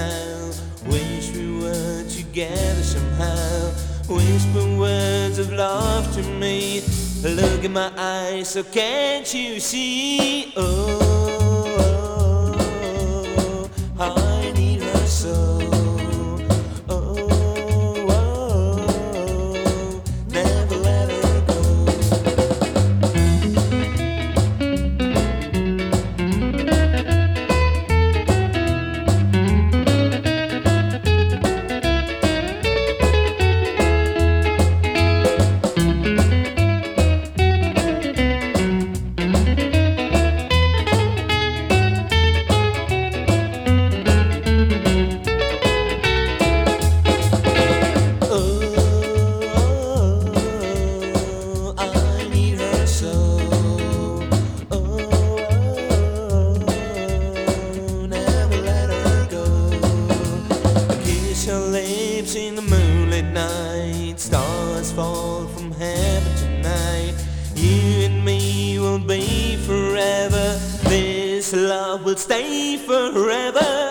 smile. Wish we were together somehow. Whisper words of love to me. Look in my eyes, so can't you see? Oh, I need her so. Never let her go. Her lips in the moonlit night. Stars fall from heaven tonight. You and me will be forever. This love will stay forever.